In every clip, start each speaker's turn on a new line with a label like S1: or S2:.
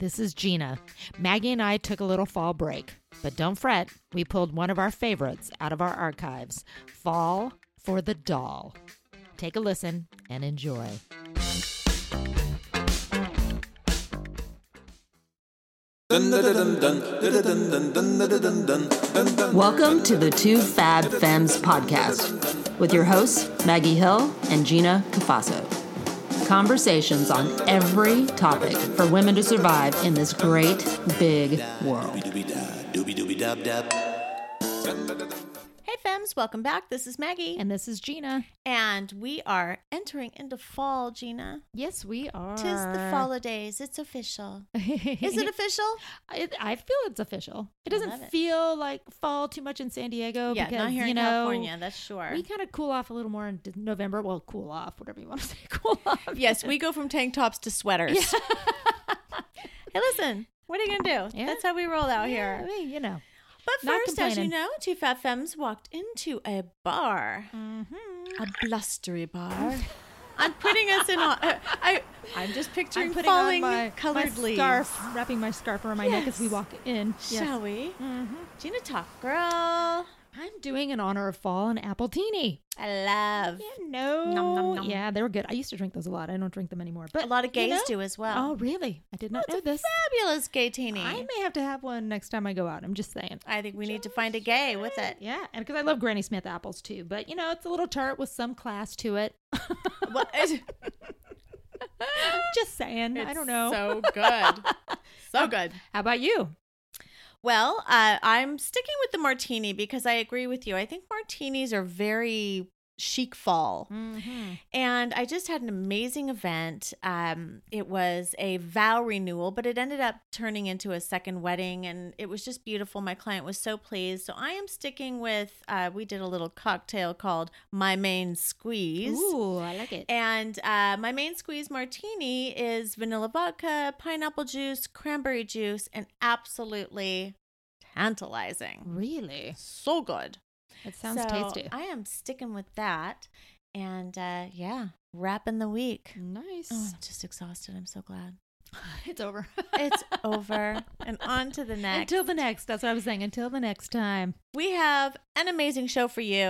S1: this is Gina. Maggie and I took a little fall break, but don't fret, we pulled one of our favorites out of our archives, Fall for the Doll. Take a listen and enjoy. Welcome to the Two Fab Femmes podcast with your hosts, Maggie Hill and Gina Cafasso. Conversations on every topic for women to survive in this great, big world.
S2: Hey Femmes, welcome back. This is Maggie.
S1: And this is Gina.
S2: And we are entering into fall, Gina.
S1: Yes, we are.
S2: 'Tis the holidays. It's official. Is it official?
S1: I feel it's official. It doesn't feel like fall too much in San Diego.
S2: Yeah,
S1: because,
S2: not here in California, that's sure.
S1: We kind of cool off a little more in November. Well, cool off, whatever you want to say. Cool off.
S2: Yes, we go from tank tops to sweaters.
S1: Yeah.
S2: Hey, listen, what are you going to do?
S1: Yeah.
S2: That's how we roll out here.
S1: I mean, you know.
S2: But first, as you know, Two Fat Femmes walked into a bar, a blustery bar. I'm putting us in. I'm just picturing falling colored leaves.
S1: Scarf, wrapping my scarf around my neck as we walk in.
S2: Shall we? Mm-hmm. Gina, talk, girl.
S1: I'm doing in honor of fall an appletini.
S2: I love.
S1: Yeah, no.
S2: Nom, nom, nom.
S1: Yeah, they were good. I used to drink those a lot. I don't drink them anymore. But
S2: a lot of gays do as well.
S1: Oh, really? I did not know this.
S2: Fabulous gay teeny.
S1: I may have to have one next time I go out. I'm just saying.
S2: I think we need to find a gay with it.
S1: Yeah, and because I love Granny Smith apples too. But, you know, it's a little tart with some class to it. Just saying. I don't know.
S2: So good. So good.
S1: How about you?
S2: Well, I'm sticking with the martini because I agree with you. I think martinis are very chic fall. Mm-hmm. And I just had an amazing event. It was a vow renewal, but it ended up turning into a second wedding, and it was just beautiful. My client was so pleased. So I am sticking with, we did a little cocktail called My Main Squeeze.
S1: Ooh, I like it.
S2: And My Main Squeeze martini is vanilla vodka, pineapple juice, cranberry juice, and absolutely tantalizing.
S1: Really?
S2: So good.
S1: It sounds tasty.
S2: I am sticking with that. And wrapping the week.
S1: Nice.
S2: Oh, I'm just exhausted. I'm so glad.
S1: It's over.
S2: It's over. And on to the next.
S1: Until the next. That's what I was saying. Until the next time.
S2: We have an amazing show for you. ...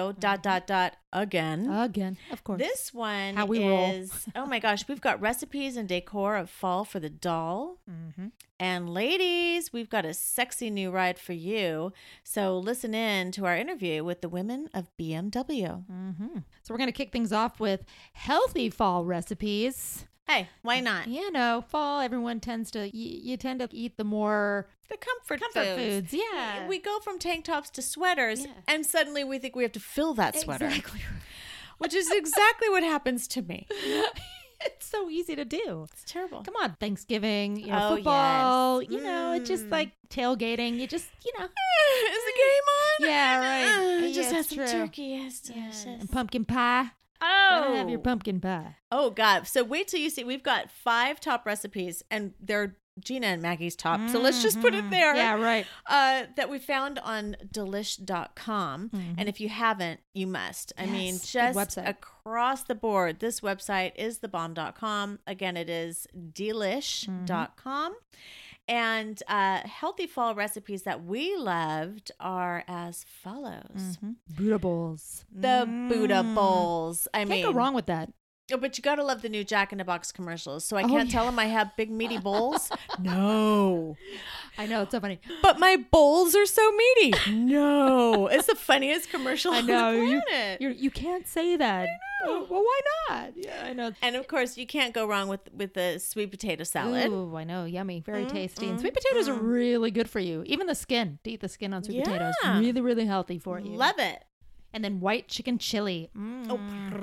S2: Again.
S1: Again. Of course.
S2: This one
S1: How we
S2: is, oh my gosh, we've got recipes and decor of fall for the doll.
S1: Mm-hmm.
S2: And ladies, we've got a sexy new ride for you. So listen in to our interview with the women of BMW.
S1: Mm-hmm. So we're going to kick things off with healthy fall recipes.
S2: Hey, why not?
S1: You know, fall, everyone tends to, you tend to eat the more...
S2: The comfort
S1: foods. Yeah.
S2: We go from tank tops to sweaters, and suddenly we think we have to fill that sweater.
S1: Exactly.
S2: Which is exactly what happens to me.
S1: It's so easy to do.
S2: It's terrible.
S1: Come on, Thanksgiving, football,
S2: yes.
S1: it's just like tailgating. You just,
S2: Is the game on?
S1: Yeah, right.
S2: Just
S1: Yeah,
S2: have some
S1: true.
S2: turkey. Yes,
S1: delicious. And pumpkin pie.
S2: Oh.
S1: Gotta have your pumpkin pie.
S2: Oh, God. So wait till you see. We've got 5 top recipes, and they're Gina and Maggie's top. Mm-hmm. So let's just put it there.
S1: Yeah, right.
S2: That we found on delish.com. Mm-hmm. And if you haven't, you must. I mean, just across the board, this website is thebomb.com. Again, it is delish.com. Mm-hmm. And healthy fall recipes that we loved are as follows.
S1: Mm-hmm. Buddha bowls.
S2: The Buddha bowls. I mean,
S1: can't go wrong with that.
S2: Oh, but you got to love the new Jack in the Box commercials. So I can't tell them I have big meaty bowls. No.
S1: I know, it's so funny.
S2: But my bowls are so meaty. No. It's the funniest commercial on the planet.
S1: You can't say that.
S2: I know.
S1: Well, why not? Yeah, I know.
S2: And of course, you can't go wrong with the sweet potato salad.
S1: Ooh, I know. Yummy. Very tasty. And sweet potatoes are really good for you. Even the skin. To eat the skin on sweet potatoes. Really, really healthy for you.
S2: Love it.
S1: And then white chicken chili.
S2: Oh,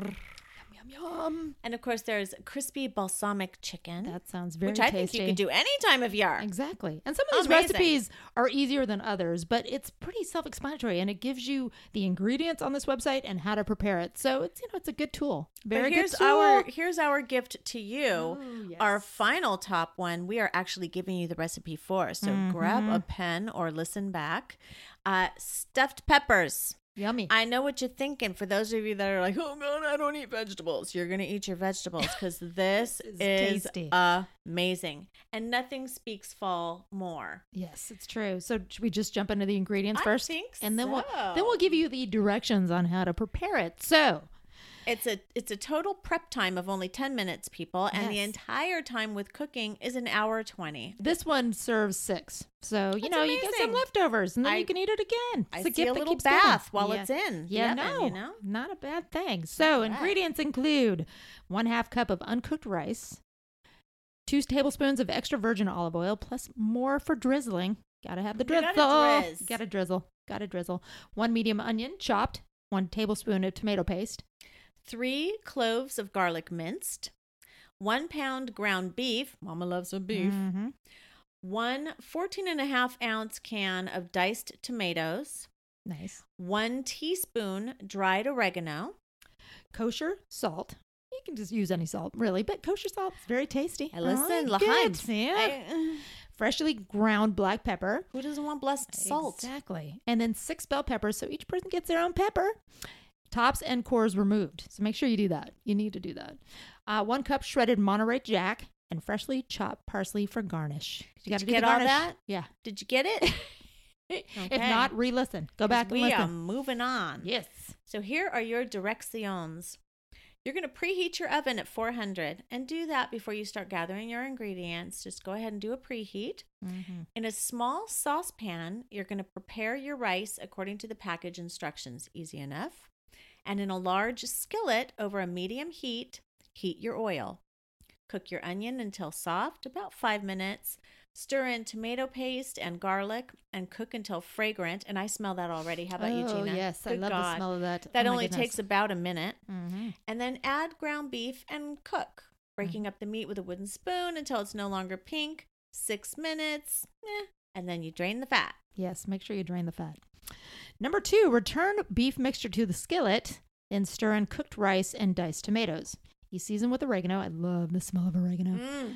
S2: yum. And of course, there's crispy balsamic chicken.
S1: That sounds very
S2: tasty. Which I
S1: tasty.
S2: think you can do any time of year.
S1: Exactly. And some of these recipes are easier than others, but it's pretty self-explanatory, and it gives you the ingredients on this website and how to prepare it. So it's it's a good tool. Very good tool.
S2: Here's our gift to you. Ooh, yes. Our final top one, we are actually giving you the recipe for. So grab a pen or listen back. Stuffed peppers.
S3: Yummy.
S2: I know what you're thinking. For those of you that are like, oh, God, I don't eat vegetables. You're going to eat your vegetables because this is
S3: tasty.
S2: amazing. And nothing speaks fall more.
S3: Yes, it's true. So should we just jump into the ingredients first?
S2: I think
S3: and then
S2: so.
S3: we'll give you the directions on how to prepare it. So
S2: it's a total prep time of only 10 minutes, people. And the
S3: Yes.
S2: entire time with cooking is an hour 20.
S3: this one serves 6. So, you
S2: That's
S3: know, you get some
S2: amazing.
S3: leftovers and then you can eat it again.
S2: I
S3: It's
S2: see
S3: gift
S2: a
S3: that
S2: little
S3: keeps giving.
S2: bath while
S3: Yeah.
S2: it's in. the
S3: Yeah,
S2: oven,
S3: no,
S2: you know?
S3: not a bad thing. So,
S2: right.
S3: ingredients include 1/2 cup of uncooked rice, 2 tablespoons of extra virgin olive oil, plus more for drizzling. Gotta have the
S2: You
S3: drizzle.
S2: gotta drizz.
S3: Gotta drizzle. 1 medium onion chopped, 1 tablespoon of tomato paste,
S2: 3 cloves of garlic minced, 1 pound ground beef. Mama loves some beef.
S3: Mm-hmm.
S2: 1 14.5-ounce can of diced tomatoes,
S3: Nice.
S2: 1 teaspoon dried oregano.
S3: Kosher salt. You can just use any salt, really, but kosher salt is very tasty.
S2: Hey, listen,
S3: All right,
S2: L'chaim.
S3: good. Yeah. Freshly ground black pepper.
S2: Who doesn't want blessed salt?
S3: Exactly. And then 6 bell peppers, so each person gets their own pepper. Tops and cores removed. So make sure you do that. You need to do that. 1 cup shredded Monterey Jack and freshly chopped parsley for garnish. You got to
S2: you get all that?
S3: Yeah.
S2: Did you get it?
S3: If not, re-listen. Go back and
S2: we
S3: listen.
S2: are moving on.
S3: Yes.
S2: So here are your directions. You're going to preheat your oven at 400 and do that before you start gathering your ingredients. Just go ahead and do a preheat.
S3: Mm-hmm.
S2: In a small saucepan, you're going to prepare your rice according to the package instructions. Easy enough. And in a large skillet over a medium heat, heat your oil. Cook your onion until soft, about 5 minutes. Stir in tomato paste and garlic and cook until fragrant. And I smell that already. How about you,
S3: Oh,
S2: Gina?
S3: yes. I
S2: Good
S3: love the
S2: God.
S3: smell of that.
S2: That
S3: Oh, my
S2: only
S3: goodness.
S2: takes about a minute.
S3: Mm-hmm.
S2: And then add ground beef and cook, breaking up the meat with a wooden spoon until it's no longer pink. 6 minutes. And then you drain the fat.
S3: Yes, make sure you drain the fat. Number 2, return beef mixture to the skillet, then stir in cooked rice and diced tomatoes. You season with oregano. I love the smell of oregano.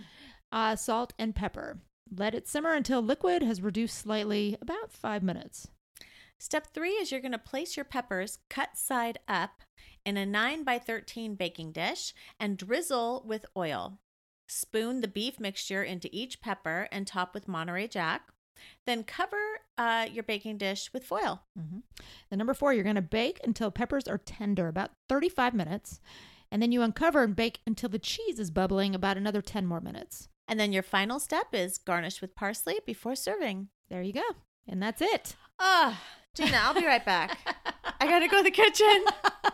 S3: Salt and pepper. Let it simmer until liquid has reduced slightly, about 5 minutes.
S2: Step 3 is you're going to place your peppers cut side up in a 9x13 baking dish and drizzle with oil. Spoon the beef mixture into each pepper and top with Monterey Jack. Then cover your baking dish with foil.
S3: Mm-hmm. And number 4, you're going to bake until peppers are tender, about 35 minutes. And then you uncover and bake until the cheese is bubbling, about another 10 more minutes.
S2: And then your final step is garnish with parsley before serving.
S3: There you go. And that's it.
S2: Gina, I'll be right back. I got to go to the kitchen.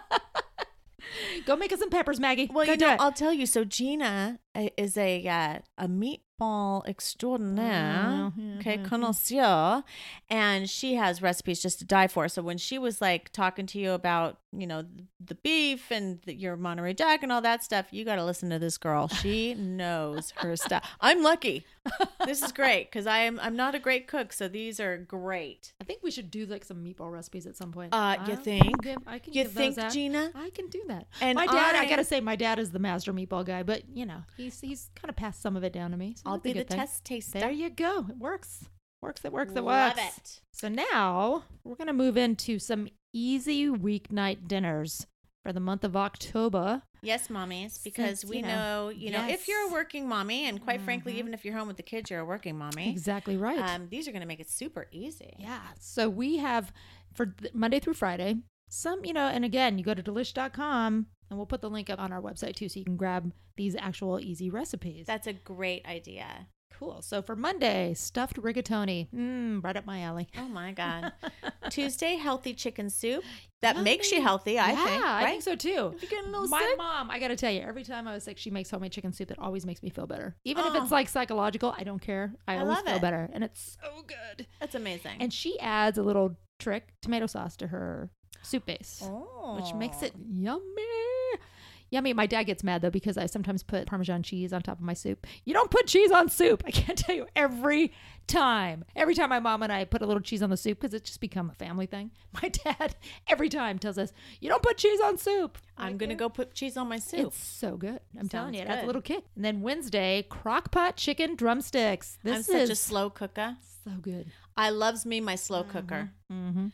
S3: Go make us some peppers, Maggie.
S2: Well,
S3: Go
S2: you
S3: do
S2: know,
S3: it.
S2: I'll tell you. So Gina is a meatball extraordinaire, connoisseur, and she has recipes just to die for. So when she was like talking to you about, you know, the beef and your Monterey Jack and all that stuff, you got to listen to this girl. She knows her stuff. I'm lucky. This is great because I'm not a great cook, so these are great.
S3: I think we should do like some meatball recipes at some point.
S2: You think?
S3: I can
S2: You
S3: give
S2: think,
S3: those out.
S2: Gina?
S3: I can do that.
S2: And
S3: my dad, I
S2: I-
S3: gotta say, my dad is the master meatball guy, but you know, he's kind of passed some of it down to me. So
S2: I'll
S3: that's a
S2: be the
S3: good thing.
S2: test taster.
S3: There you go. It works. It works.
S2: Love it.
S3: So now we're gonna move into some easy weeknight dinners for the month of October.
S2: Yes, mommies, because
S3: Since,
S2: we
S3: you
S2: know,
S3: yes.
S2: if you're a working mommy, and quite frankly, even if you're home with the kids, you're a working mommy.
S3: Exactly right.
S2: These are going to make it super easy.
S3: Yeah. So we have for Monday through Friday some, you know, and again, you go to delish.com and we'll put the link up on our website too so you can grab these actual easy recipes.
S2: That's a great idea.
S3: Cool. So for Monday, stuffed rigatoni. Right up my alley.
S2: Oh my God. Tuesday, healthy chicken soup. That
S3: Yummy.
S2: makes you healthy, I think.
S3: Yeah,
S2: Right?
S3: I think so too.
S2: If you're getting a little
S3: My
S2: sick.
S3: mom, I got to tell you, every time I was sick, she makes homemade chicken soup that always makes me feel better. Even if
S2: Oh.
S3: it's like psychological, I don't care. I always
S2: love
S3: feel
S2: it.
S3: better. And it's so good.
S2: That's amazing.
S3: And she adds a little trick, tomato sauce to her soup base,
S2: oh.
S3: which makes it yummy. Yummy. My dad gets mad though because I sometimes put Parmesan cheese on top of my soup. You don't put cheese on soup. I can't tell you every time my mom and I put a little cheese on the soup because it's just become a family thing. My dad every time tells us, you don't put cheese on soup.
S2: I'm going to go put cheese on my soup.
S3: It's so good. I'm telling
S2: Sounds
S3: you, it adds a
S2: good.
S3: little kick. And then Wednesday, crock pot chicken drumsticks.
S2: I'm
S3: This
S2: such
S3: is
S2: a slow cooker.
S3: so good.
S2: I loves me my slow cooker.
S3: Mm-hmm.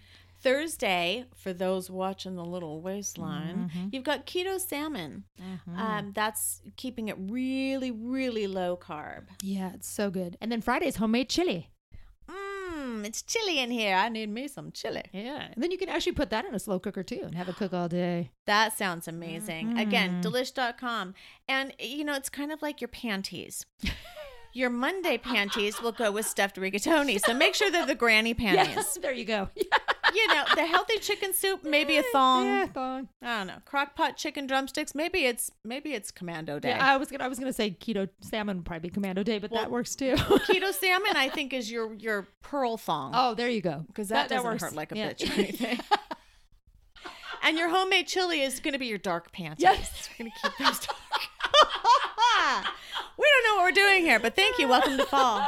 S2: Thursday, for those watching the little waistline, you've got keto salmon. That's keeping it really, really low carb.
S3: Yeah, it's so good. And then Friday's homemade chili.
S2: It's chilly in here. I need me some chili.
S3: Yeah. And then you can actually put that in a slow cooker too and have it cook all day.
S2: That sounds amazing. Again, delish.com. And, it's kind of like your panties. Your Monday panties will go with stuffed rigatoni. So make sure they're the granny panties.
S3: Yes, there you go.
S2: The healthy chicken soup, maybe a thong.
S3: Yeah, thong.
S2: I don't know. Crock pot chicken drumsticks. Maybe it's Commando Day.
S3: Yeah, I was gonna say keto salmon would probably be Commando Day, but that works too.
S2: Keto salmon, I think, is your pearl thong.
S3: Oh, there you go.
S2: Because that doesn't
S3: works.
S2: hurt like a bitch or anything. And your homemade chili is going to be your dark panties.
S3: Yes.
S2: We're going to keep those dark. We don't know what we're doing here, but thank you. Welcome to fall.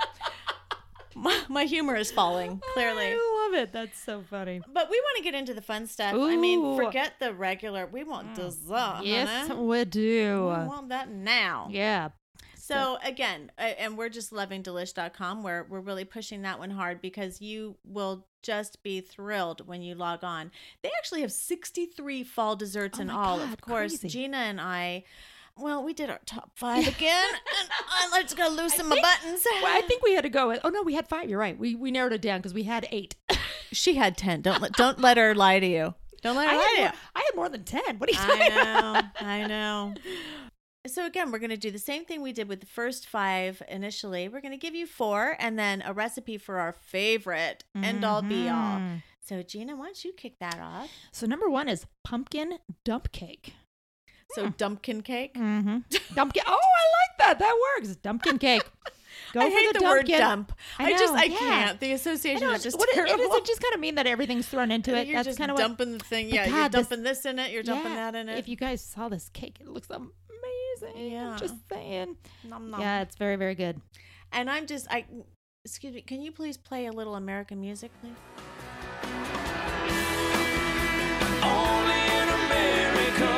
S2: My humor is falling, clearly.
S3: I love it. That's so funny.
S2: But we want to get into the fun stuff.
S3: Ooh.
S2: I mean, forget the regular. We want dessert.
S3: Yes,
S2: honey.
S3: we do.
S2: We want that now.
S3: Yeah.
S2: So again, and we're just loving delish.com. We're really pushing that one hard because you will just be thrilled when you log on. They actually have 63 fall desserts in all.
S3: God,
S2: of course,
S3: crazy.
S2: Gina and I, well, we did our top 5 again. And let's go loosen my buttons.
S3: Well, I think we had to go with. Oh no, we had 5. You're right. We narrowed it down because we had 8.
S2: She had 10. Don't let her lie to you. Don't let her lie to you.
S3: I had more than 10. What are you talking about?
S2: I know. So again, we're going to do the same thing we did with the first 5 initially. We're going to give you 4 and then a recipe for our favorite end all be all. So Gina, why don't you kick that off?
S3: So number 1 is pumpkin dump cake.
S2: So dumpkin cake?
S3: Dumpkin. Oh, I like that. That works. Dumpkin cake. Go
S2: I
S3: for
S2: hate the
S3: dumpkin.
S2: word dump. I
S3: know,
S2: can't. The association is just
S3: What
S2: terrible.
S3: It doesn't just kind of mean that everything's thrown into it.
S2: You're
S3: That's
S2: just
S3: kind of
S2: dumping the thing. Yeah,
S3: God,
S2: you're dumping this in it. You're dumping that in it.
S3: If you guys saw this cake, it looks amazing.
S2: Yeah.
S3: I'm just saying.
S2: Nom, nom.
S3: Yeah, it's very, very good.
S2: And excuse me, can you please play a little American music, please?
S4: Only in America,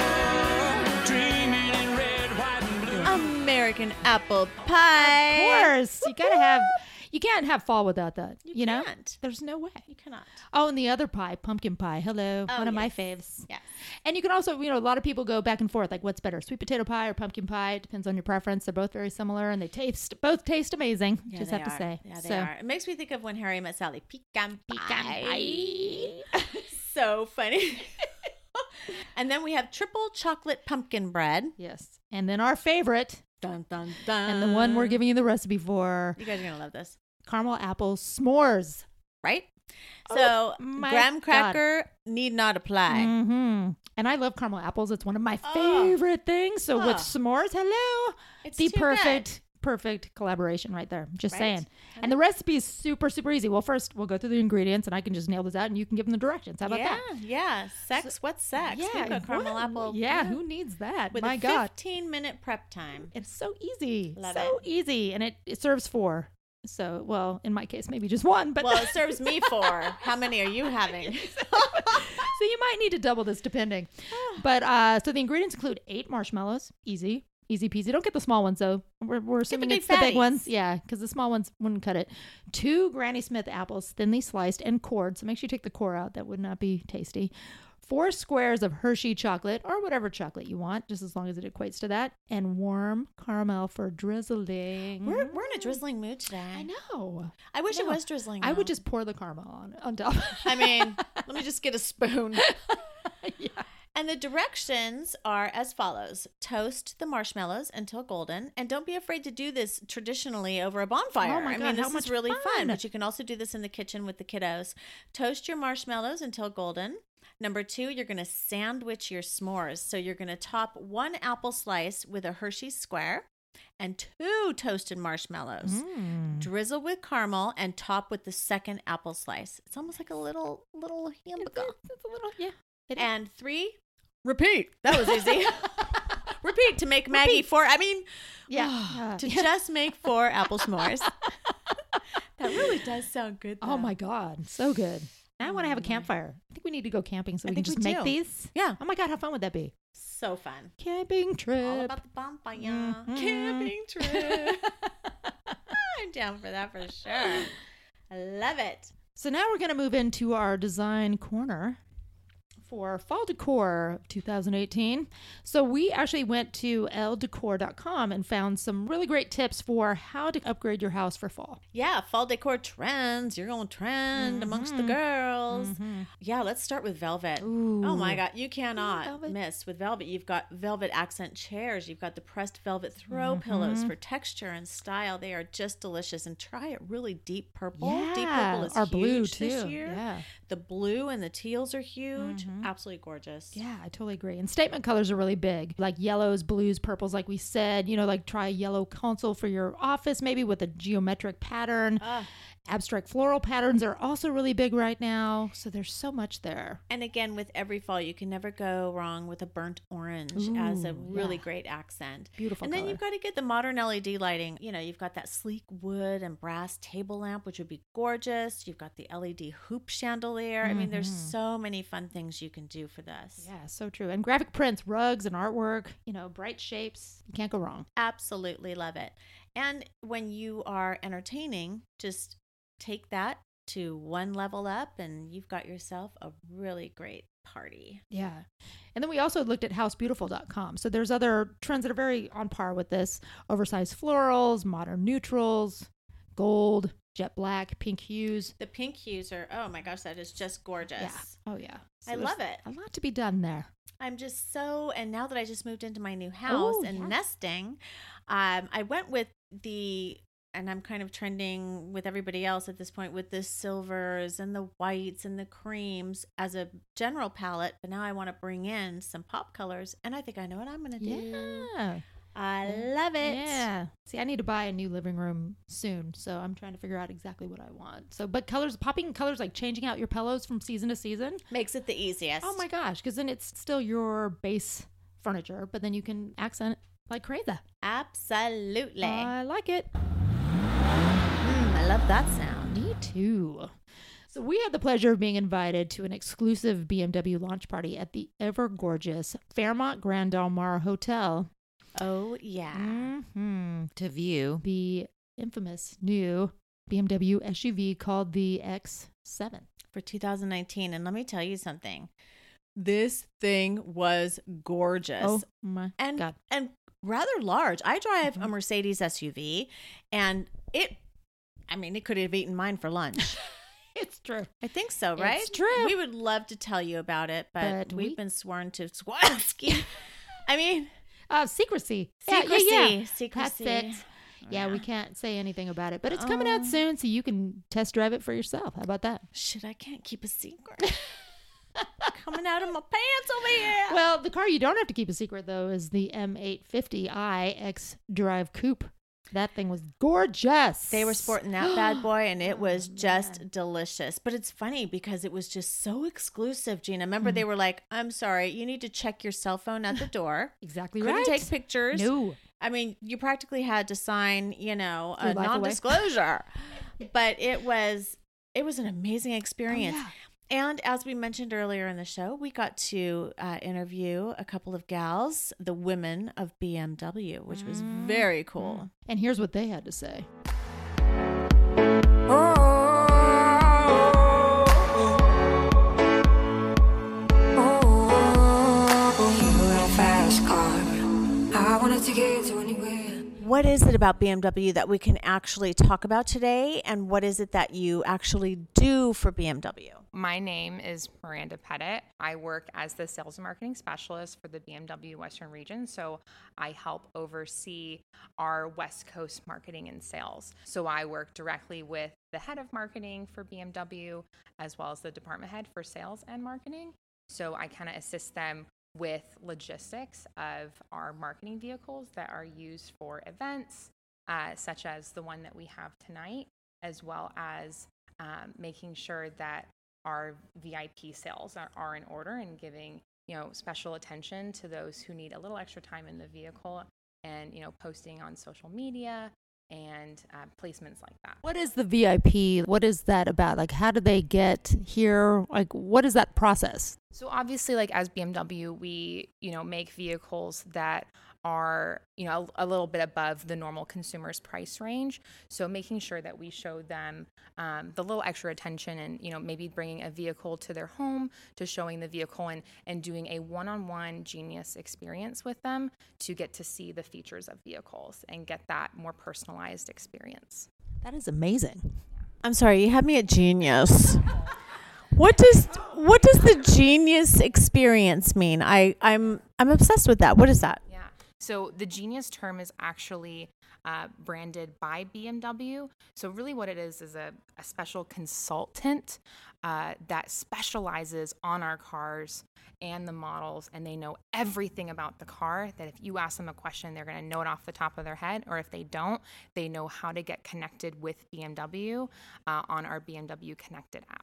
S4: dreaming in red, white, and blue.
S2: American apple pie.
S3: Of course. You can't have fall without that. You know?
S2: can't.
S3: There's no way.
S2: You cannot.
S3: Oh, and the other pie, pumpkin pie. Hello.
S2: Oh,
S3: One of my
S2: yes.
S3: faves.
S2: Yes.
S3: And you can also, a lot of people go back and forth. Like, what's better, sweet potato pie or pumpkin pie? It depends on your preference. They're both very similar, and they both taste amazing.
S2: Yeah,
S3: just
S2: they
S3: have to
S2: are.
S3: say.
S2: Yeah, they are. It makes me think of When Harry Met Sally. Pecan pie.
S3: Pie.
S2: So funny. And then we have triple chocolate pumpkin bread.
S3: Yes. And then our favorite,
S2: Dun, dun, dun.
S3: and the one we're giving you the recipe for,
S2: You guys are going to love this.
S3: caramel apple s'mores.
S2: Right?
S3: Oh,
S2: So,
S3: my
S2: graham cracker need not apply.
S3: Mm-hmm. And I love caramel apples. It's one of my favorite things. So with s'mores, hello,
S2: It's
S3: the
S2: too
S3: perfect collaboration right there. Just
S2: Right.
S3: saying. And the recipe is super, super easy. Well, first we'll go through the ingredients, and I can just nail this out, and you can give them the directions. How about that?
S2: Yeah. Sex. What's sex?
S3: Yeah,
S2: We've got caramel
S3: what?
S2: apple.
S3: Yeah, who needs that?
S2: With
S3: My
S2: a
S3: God.
S2: 15-minute prep time.
S3: It's so easy.
S2: Love
S3: so
S2: it.
S3: easy. And it serves 4. So, well, in my case, maybe just 1. But
S2: Well, it serves me 4. How many are you having?
S3: so you might need to double this depending. But so the ingredients include 8 marshmallows. Easy peasy. Don't get the small ones though. We're assuming
S2: big
S3: it's the big
S2: fatties.
S3: ones. Yeah, because the small ones wouldn't cut it. 2 Granny Smith apples, thinly sliced and cored. So make sure you take the core out. That would not be tasty. 4 squares of Hershey chocolate or whatever chocolate you want, just as long as it equates to that. And warm caramel for drizzling.
S2: We're in a drizzling mood today.
S3: I know.
S2: I wish it
S3: No.
S2: was drizzling.
S3: I would
S2: though.
S3: just pour the caramel on top.
S2: I mean, let me just get a spoon.
S3: Yeah.
S2: And the directions are as follows. Toast the marshmallows until golden. And don't be afraid to do this traditionally over a bonfire.
S3: Oh my God,
S2: I mean,
S3: how
S2: this
S3: much
S2: is really fun.
S3: fun.
S2: But you can also do this in the kitchen with the kiddos. Toast your marshmallows until golden. Number 2, you're going to sandwich your s'mores. So you're going to top 1 apple slice with a Hershey's square and 2 toasted marshmallows. Drizzle with caramel and top with the second apple slice. It's almost like a little hamburger.
S3: It's a little, yeah.
S2: And 3, repeat. That was easy. Repeat to make Maggie 4. I mean,
S3: Yeah.
S2: to just make 4 apple s'mores. That really does sound good, though.
S3: Oh my God. So good. Now I want to have a campfire. I think we need to go camping so we can
S2: think
S3: just
S2: we
S3: make
S2: do.
S3: these.
S2: Yeah.
S3: Oh my God. How fun would that be?
S2: So fun.
S3: Camping trip.
S2: All about the bonfire.
S3: Mhm.
S2: Camping trip. I'm down for that for sure. I love it.
S3: So now we're going to move into our design corner for fall decor of 2018. So we actually went to ldecor.com and found some really great tips for how to upgrade your house for fall.
S2: Yeah, fall decor trends. You're going to trend amongst the girls. Yeah, let's start with velvet.
S3: Ooh.
S2: Oh my God, you cannot
S3: velvet.
S2: miss with velvet. You've got velvet accent chairs. You've got the pressed velvet throw pillows for texture and style. They are just delicious. And try it really deep purple. Deep purple is
S3: our
S2: huge
S3: blue
S2: this
S3: too.
S2: year.
S3: Yeah.
S2: The blue and the teals are huge. Absolutely gorgeous.
S3: Yeah, I totally agree. And statement colors are really big, like yellows, blues, purples, like we said. You know, like try a yellow console for your office, maybe with a geometric pattern. Abstract floral patterns are also really big right now. So there's so much there.
S2: And again, with every fall, you can never go wrong with a burnt orange as a really great accent.
S3: Beautiful
S2: And then
S3: color.
S2: you've got to get the modern LED lighting. You know, you've got that sleek wood and brass table lamp, which would be gorgeous. You've got the LED hoop chandelier. I mean, there's so many fun things you can do for this.
S3: Yeah, so true. And graphic prints, rugs and artwork, you know, bright shapes. You can't go wrong.
S2: Absolutely love it. And when you are entertaining, just take that to one level up and you've got yourself a really great party.
S3: Yeah. And then we also looked at housebeautiful.com. So there's other trends that are very on par with this. Oversized florals, modern neutrals, gold, jet black, pink hues.
S2: The pink hues are, oh my gosh, that is just gorgeous.
S3: Yeah. Oh, yeah. So
S2: I
S3: there's
S2: love it.
S3: A lot to be done there.
S2: I'm just so, and now that I just moved into my new house nesting, I went with and I'm kind of trending with everybody else at this point with the silvers and the whites and the creams as a general palette. But now I want to bring in some pop colors, and I think I know what I'm going to do.
S3: Yeah.
S2: I love it.
S3: Yeah. See, I need to buy a new living room soon, so I'm trying to figure out exactly what I want. So, but colors, popping colors, like changing out your pillows from season to season.
S2: Makes it the easiest.
S3: Oh my gosh, because then it's still your base furniture, but then you can accent like crazy.
S2: Absolutely.
S3: I like it.
S2: I love that sound.
S3: Me too. So we had the pleasure of being invited to an exclusive BMW launch party at the ever gorgeous Fairmont Grand Del Mar Hotel.
S2: Oh, yeah.
S1: To view
S3: The infamous new BMW SUV called the X7.
S2: For 2019. And let me tell you something. This thing was gorgeous.
S3: Oh my
S2: and,
S3: God.
S2: And rather large. I drive a Mercedes SUV, and it could have eaten mine for lunch.
S3: It's true.
S2: I think so, right?
S3: It's true.
S2: We would love to tell you about it, but we've been sworn to Swarovski.
S3: Secrecy.
S2: Secrecy.
S3: That's it. Yeah, we can't say anything about it, but it's coming out soon, so you can test drive it for yourself. How about that?
S2: Shit, I can't keep a secret. Coming out of my pants over here.
S3: Well, the car you don't have to keep a secret, though, is the M850i X-Drive Coupe. That thing was gorgeous.
S2: They were sporting that bad boy, and it was just delicious. But it's funny because it was just so exclusive, Gina. Remember, they were like, I'm sorry, you need to check your cell phone at the door.
S3: Exactly
S2: Couldn't
S3: right.
S2: take pictures.
S3: No.
S2: I mean, you practically had to sign, a
S3: Your life away.
S2: non-disclosure. But it was an amazing experience.
S3: Oh, yeah.
S2: And as we mentioned earlier in the show, we got to interview a couple of gals, the women of BMW, which was very cool.
S3: And here's what they had to say.
S5: Fast car. I wanted to get to anywhere.
S2: What is it about BMW that we can actually talk about today? And what is it that you actually do for BMW?
S6: My name is Miranda Pettit. I work as the sales and marketing specialist for the BMW Western region. So I help oversee our West Coast marketing and sales. So I work directly with the head of marketing for BMW, as well as the department head for sales and marketing. So I kind of assist them with logistics of our marketing vehicles that are used for events, such as the one that we have tonight, as well as making sure that our VIP sales are in order and giving, special attention to those who need a little extra time in the vehicle and, posting on social media and placements like that.
S3: What is the VIP? What is that about? Like, how do they get here? Like, what is that process?
S6: So obviously, like as BMW, we, make vehicles that are, a little bit above the normal consumer's price range. So making sure that we show them the little extra attention and, maybe bringing a vehicle to their home, to showing the vehicle and doing a one-on-one Genius experience with them to get to see the features of vehicles and get that more personalized experience.
S3: That is amazing.
S2: I'm sorry, you had me at Genius. What does the Genius experience mean? I'm obsessed with that. What is that?
S6: Yeah. So the Genius term is actually branded by BMW. So really what it is a special consultant that specializes on our cars and the models, and they know everything about the car, that if you ask them a question, they're going to know it off the top of their head, or if they don't, they know how to get connected with BMW on our BMW Connected app.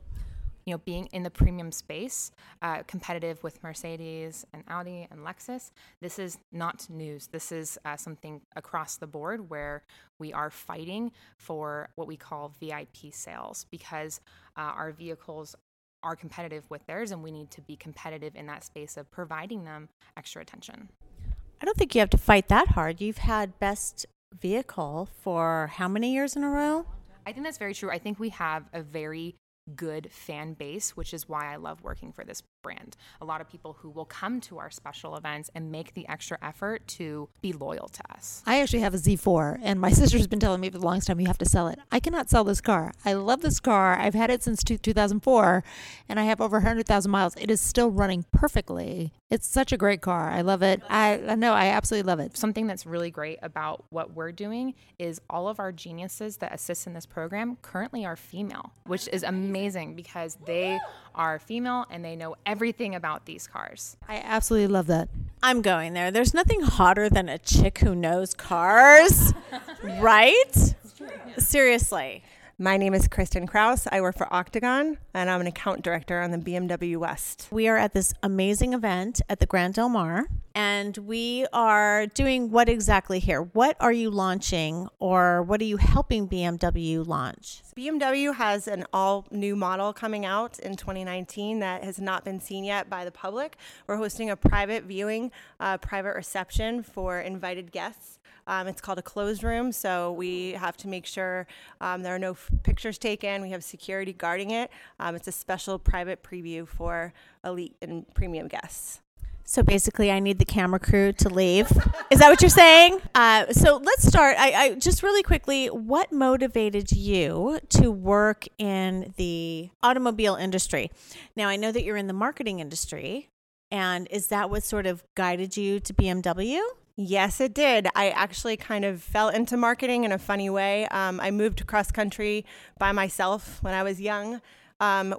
S6: Being in the premium space, competitive with Mercedes and Audi and Lexus, this is not news. This is something across the board where we are fighting for what we call VIP sales, because our vehicles are competitive with theirs, and we need to be competitive in that space of providing them extra attention.
S2: I don't think you have to fight that hard. You've had best vehicle for how many years in a row?
S6: I think that's very true. I think we have a very good fan base, which is why I love working for this brand. A lot of people who will come to our special events and make the extra effort to be loyal to us.
S3: I actually have a Z4, and my sister's been telling me for the longest time, you have to sell it. I cannot sell this car. I love this car. I've had it since 2004, and I have over 100,000 miles. It is still running perfectly. It's such a great car. I love it. I know. I absolutely love it.
S6: Something that's really great about what we're doing is all of our geniuses that assist in this program currently are female, which is amazing because they are female and they know everything about these cars.
S3: I absolutely love that.
S2: I'm going there. There's nothing hotter than a chick who knows cars, right? Seriously.
S7: My name is Kristen Krause. I work for Octagon, and I'm an account director on the BMW West.
S2: We are at this amazing event at the Grand Del Mar, and we are doing what exactly here? What are you launching, or what are you helping BMW launch?
S7: BMW has an all-new model coming out in 2019 that has not been seen yet by the public. We're hosting a private viewing, private reception for invited guests. It's called a closed room, so we have to make sure there are no pictures taken. We have security guarding it. It's a special private preview for elite and premium guests.
S2: So basically, I need the camera crew to leave. Is that what you're saying? So let's start. I just really quickly, what motivated you to work in the automobile industry? Now, I know that you're in the marketing industry, and is that what sort of guided you to BMW?
S7: Yes, it did. I actually kind of fell into marketing in a funny way. I moved cross country by myself when I was young. Found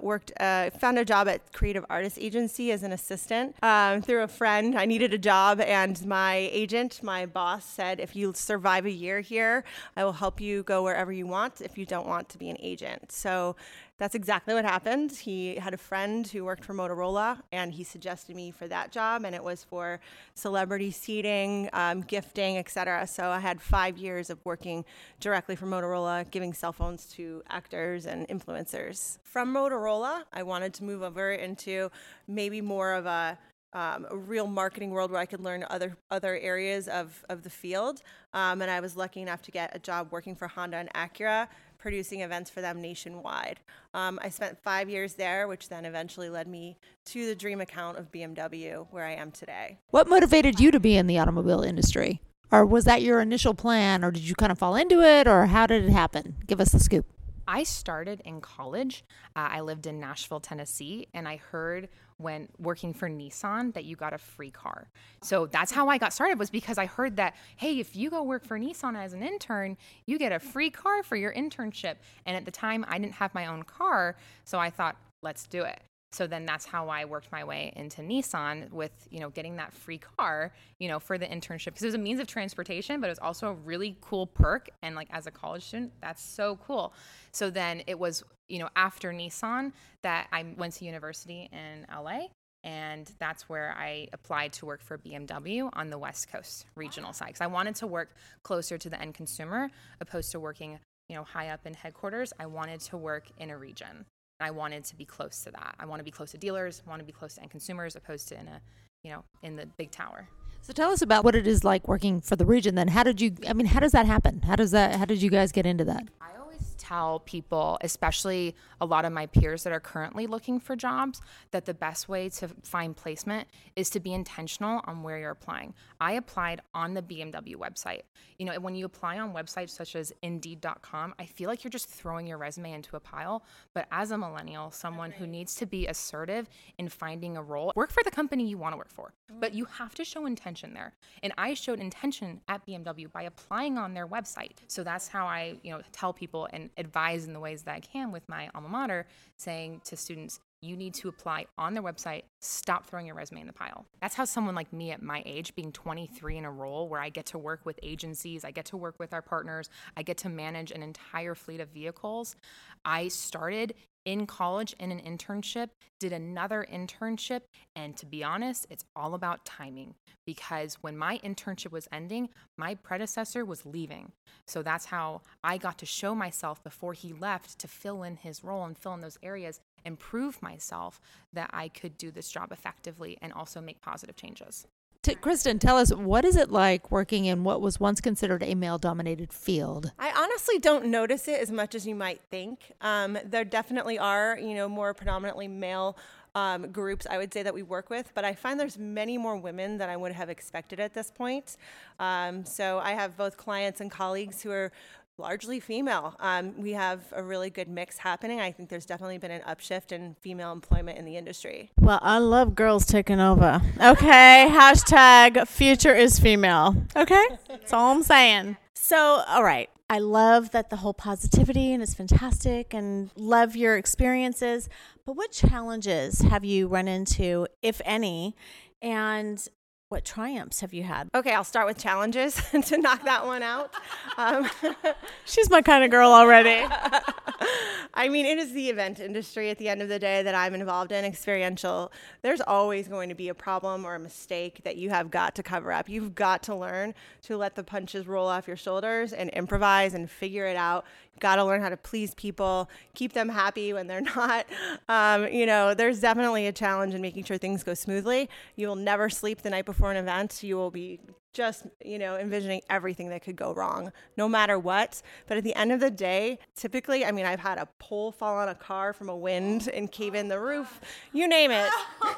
S7: a job at Creative Artist Agency as an assistant through a friend. I needed a job, and my agent, my boss, said, if you survive a year here, I will help you go wherever you want if you don't want to be an agent. So that's exactly what happened. He had a friend who worked for Motorola, and he suggested me for that job, and it was for celebrity seating, gifting, etc. So I had 5 years of working directly for Motorola, giving cell phones to actors and influencers. From Motorola, I wanted to move over into maybe more of a real marketing world where I could learn other areas of the field. And I was lucky enough to get a job working for Honda and Acura, producing events for them nationwide. I spent 5 years there, which then eventually led me to the dream account of BMW, where I am today.
S3: What motivated you to be in the automobile industry? Or was that your initial plan, or did you kind of fall into it, or how did it happen? Give us the scoop.
S6: I started in college. I lived in Nashville, Tennessee, and I heard when working for Nissan that you got a free car. So that's how I got started, was because I heard that, hey, if you go work for Nissan as an intern, you get a free car for your internship. And at the time, I didn't have my own car, so I thought, let's do it. So then that's how I worked my way into Nissan with, getting that free car, for the internship. Because it was a means of transportation, but it was also a really cool perk. And like as a college student, that's so cool. So then it was, after Nissan that I went to university in LA. And that's where I applied to work for BMW on the West Coast regional side. Because I wanted to work closer to the end consumer, opposed to working, high up in headquarters. I wanted to work in a region. I wanted to be close to that. I want to be close to dealers, want to be close to end consumers, opposed to in the big tower.
S3: So tell us about what it is like working for the region then. How does that happen? How did you guys get into that?
S6: I always tell people, especially a lot of my peers that are currently looking for jobs, that the best way to find placement is to be intentional on where you're applying. I applied on the BMW website. When you apply on websites such as Indeed.com, I feel like you're just throwing your resume into a pile. But as a millennial, someone who needs to be assertive in finding a role, work for the company you want to work for. But you have to show intention there. And I showed intention at BMW by applying on their website. So that's how I, tell people and advise in the ways that I can with my alma mater, saying to students, you need to apply on their website. Stop throwing your resume in the pile. That's how someone like me at my age, being 23 in a role where I get to work with agencies, I get to work with our partners, I get to manage an entire fleet of vehicles. I started in college in an internship, did another internship, and to be honest, it's all about timing, because when my internship was ending, my predecessor was leaving. So that's how I got to show myself before he left to fill in his role and fill in those areas and prove myself that I could do this job effectively and also make positive changes.
S3: Kristen, tell us, what is it like working in what was once considered a male-dominated field?
S7: I honestly don't notice it as much as you might think. There definitely are, more predominantly male groups, I would say, that we work with, but I find there's many more women than I would have expected at this point. So I have both clients and colleagues who are largely female. We have a really good mix happening. I think there's definitely been an upshift in female employment in the industry.
S2: Well, I love girls taking over. Okay, hashtag future is female. Okay, that's all I'm saying. So, all right. I love that the whole positivity and it's fantastic and love your experiences. But what challenges have you run into, if any, and what triumphs have you had?
S7: Okay, I'll start with challenges to knock that one out.
S2: She's my kind of girl already.
S7: I mean, it is the event industry at the end of the day that I'm involved in, experiential. There's always going to be a problem or a mistake that you have got to cover up. You've got to learn to let the punches roll off your shoulders and improvise and figure it out. You've got to learn how to please people, keep them happy when they're not. There's definitely a challenge in making sure things go smoothly. You will never sleep the night before an event. You will be just, envisioning everything that could go wrong, no matter what. But at the end of the day, typically, I've had a pole fall on a car from a wind and cave in the roof, you name it.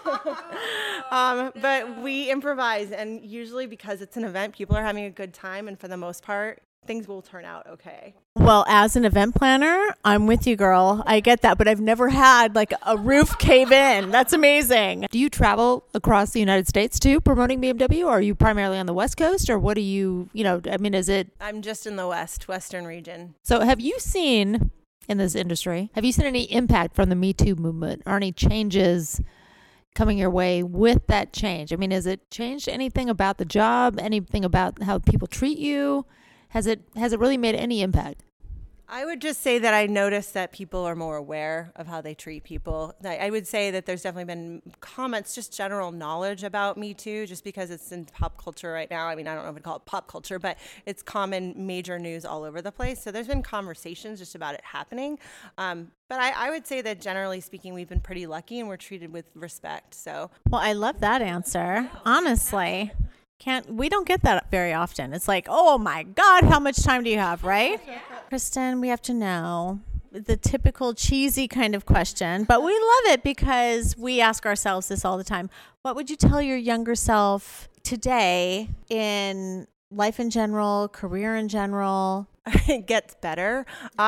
S7: But we improvise, and usually because it's an event, people are having a good time, and for the most part, things will turn out okay.
S2: Well, as an event planner, I'm with you, girl. I get that, but I've never had like a roof cave in. That's amazing.
S3: Do you travel across the United States too, promoting BMW, or are you primarily on the West Coast, or what do you, is it?
S7: I'm just in the Western region.
S3: So have you seen, in this industry, any impact from the Me Too movement or any changes coming your way with that change? Has it changed anything about the job, anything about how people treat you? Has it really made any impact?
S7: I would just say that I noticed that people are more aware of how they treat people. I would say that there's definitely been comments, just general knowledge about Me Too, just because it's in pop culture right now. I don't know if I'd call it pop culture, but it's common major news all over the place. So there's been conversations just about it happening. But I would say that generally speaking, we've been pretty lucky and we're treated with respect. So,
S2: well, I love that answer. Honestly. We don't get that very often. It's like, oh my God, how much time do you have, right? Kristen, we have to know the typical cheesy kind of question, but we love it because we ask ourselves this all the time. What would you tell your younger self today in life in general, career in general?
S7: It gets better.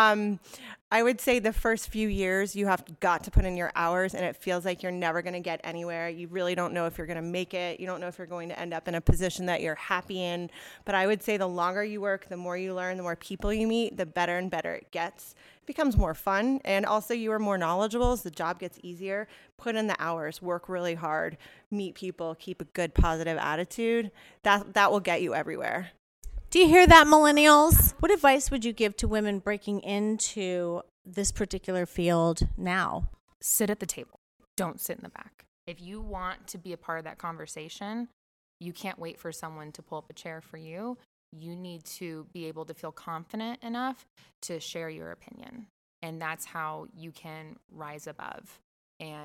S7: I would say the first few years you have got to put in your hours, and it feels like you're never going to get anywhere. You really don't know if you're going to make it. You don't know if you're going to end up in a position that you're happy in. But I would say the longer you work, the more you learn, the more people you meet, the better and better it gets. It becomes more fun, and also you are more knowledgeable as the job gets easier. Put in the hours, work really hard, meet people, keep a good positive attitude. That will get you everywhere.
S2: Do you hear that, millennials? What advice would you give to women breaking into this particular field now?
S6: Sit at the table. Don't sit in the back. If you want to be a part of that conversation, you can't wait for someone to pull up a chair for you. You need to be able to feel confident enough to share your opinion. And that's how you can rise above and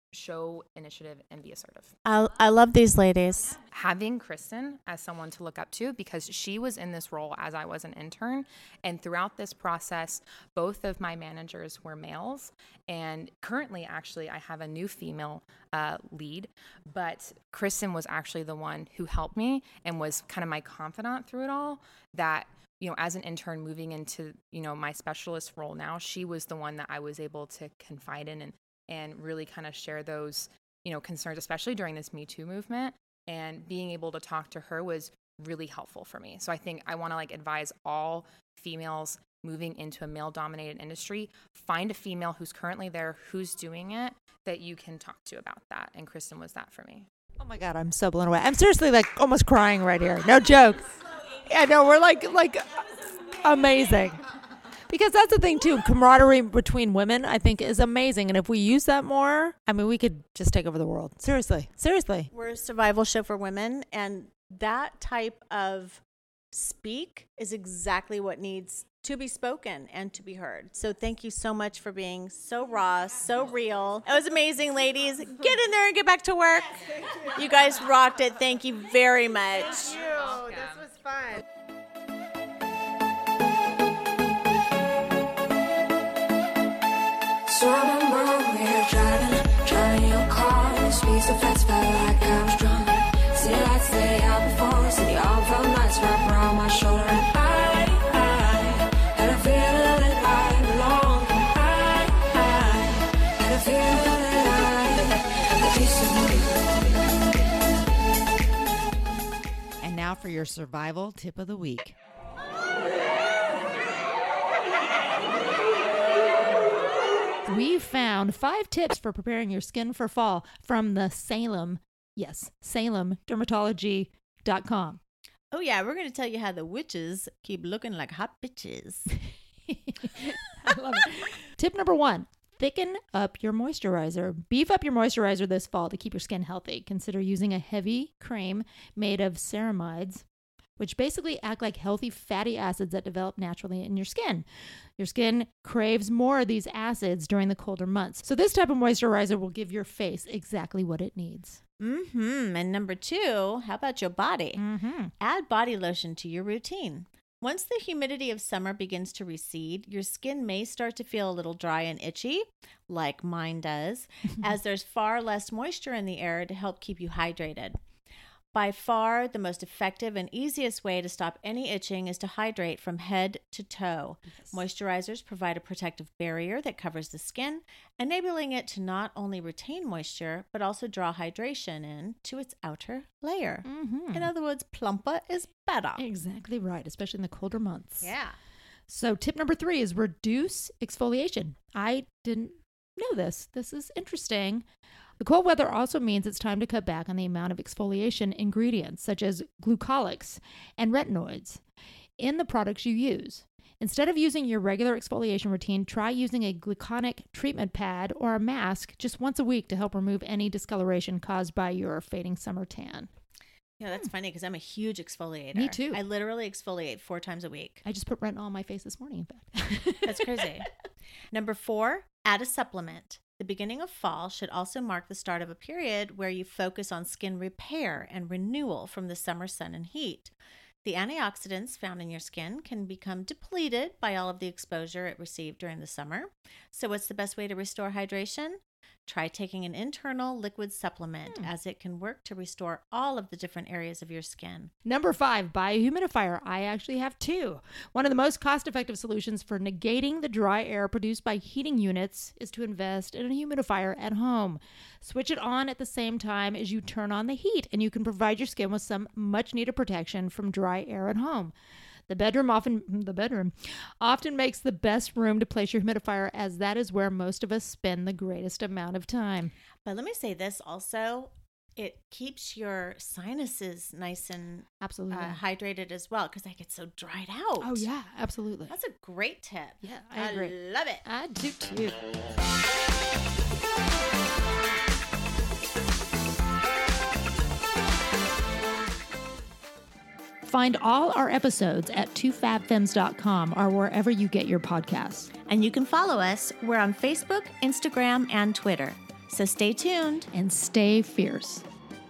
S6: show initiative and be assertive.
S2: I love these ladies.
S6: Having Kristen as someone to look up to, because she was in this role as I was an intern. And throughout this process, both of my managers were males. And currently, actually, I have a new female lead. But Kristen was actually the one who helped me and was kind of my confidant through it all. That, as an intern moving into, my specialist role now, she was the one that I was able to confide in and really kind of share those, concerns, especially during this Me Too movement. And being able to talk to her was really helpful for me. So I think I want to advise all females moving into a male-dominated industry, find a female who's currently there, who's doing it, that you can talk to about that. And Kristen was that for me.
S3: Oh my God, I'm so blown away. I'm seriously almost crying right here. No joke. Yeah, no, we're like amazing. Because that's the thing too, camaraderie between women, I think, is amazing. And if we use that more, we could just take over the world. Seriously.
S2: We're a survival show for women, and that type of speak is exactly what needs to be spoken and to be heard. So thank you so much for being so raw, so real. It was amazing, ladies. Get in there and get back to work. You guys rocked it. Thank you very much.
S7: Thank you. This was fun.
S5: So I remember we were driving your car, and the speed so fast, felt like I was drunk. City lights lay out before us, and the all felt nice wrapped around my shoulder, and I had a feeling that I belonged. I had a feeling that a piece of me.
S3: And now for your survival tip of the week. We found 5 tips for preparing your skin for fall from the Salem dermatology.com.
S2: Oh yeah, we're going to tell you how the witches keep looking like hot bitches.
S3: I love it. Tip number 1, thicken up your moisturizer. Beef up your moisturizer this fall to keep your skin healthy. Consider using a heavy cream made of ceramides, which basically act like healthy fatty acids that develop naturally in your skin. Your skin craves more of these acids during the colder months. So this type of moisturizer will give your face exactly what it needs.
S2: And number 2, how about your body? Add body lotion to your routine. Once the humidity of summer begins to recede, your skin may start to feel a little dry and itchy, like mine does, as there's far less moisture in the air to help keep you hydrated. By far, the most effective and easiest way to stop any itching is to hydrate from head to toe. Yes. Moisturizers provide a protective barrier that covers the skin, enabling it to not only retain moisture, but also draw hydration in to its outer layer. In other words, plumper is better.
S3: Exactly right, especially in the colder months.
S2: Yeah.
S3: So tip number 3 is reduce exfoliation. I didn't know this. This is interesting. The cold weather also means it's time to cut back on the amount of exfoliation ingredients, such as glycolics and retinoids, in the products you use. Instead of using your regular exfoliation routine, try using a glyconic treatment pad or a mask just once a week to help remove any discoloration caused by your fading summer tan.
S2: Yeah, that's funny because I'm a huge exfoliator.
S3: Me too.
S2: I literally exfoliate 4 times a week.
S3: I just put retinol on my face this morning, in fact.
S2: That's crazy. Number 4, add a supplement. The beginning of fall should also mark the start of a period where you focus on skin repair and renewal from the summer sun and heat. The antioxidants found in your skin can become depleted by all of the exposure it received during the summer. So what's the best way to restore hydration? Try taking an internal liquid supplement as it can work to restore all of the different areas of your skin.
S3: Number 5, buy a humidifier. I actually have 2. One of the most cost-effective solutions for negating the dry air produced by heating units is to invest in a humidifier at home. Switch it on at the same time as you turn on the heat, and you can provide your skin with some much-needed protection from dry air at home. The bedroom often makes the best room to place your humidifier, as that is where most of us spend the greatest amount of time.
S2: But let me say this also, it keeps your sinuses nice and
S3: absolutely
S2: hydrated as well, because they get so dried out.
S3: Oh yeah, absolutely.
S2: That's a great tip.
S3: Yeah, I agree.
S2: Love it.
S3: I do too. Find all our episodes at twofabfems.com or wherever you get your podcasts.
S2: And you can follow us. We're on Facebook, Instagram, and Twitter. So stay tuned.
S3: And stay fierce.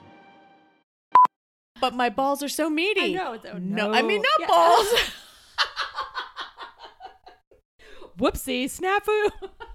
S2: But my balls are so meaty.
S3: I know.
S2: No, I mean, not
S3: Yeah.
S2: balls.
S3: Whoopsie, snafu.